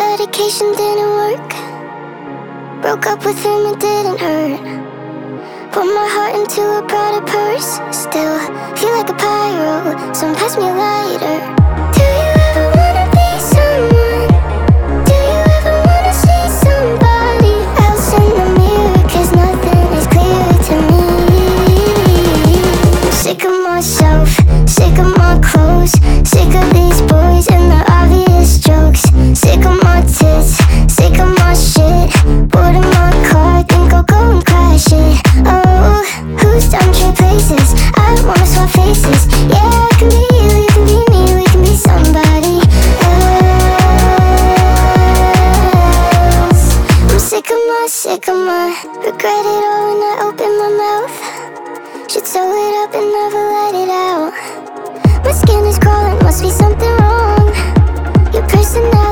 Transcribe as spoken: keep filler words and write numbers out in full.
medication didn't work. Broke up with him, it didn't hurt. Put my heart into a Prada purse. Still feel like a pyro, so pass me a lighter. Do you ever wanna be someone? Do you ever wanna see somebody else in the mirror? Cause nothing is clear to me. I'm sick of myself, sick of my clothes, sick of these boys and their obvious jokes. Sick of my tits, sick of my shit. Bored of my car, think I'll go and crash it. Oh, who's done trade places? I wanna swap faces. Yeah, I can be you, you can be me, we can be somebody else. I'm sick of my, sick of my, regret it all when I open my mouth. Should sew it up and never let it out. My skin is crawling, must be something wrong. Your personality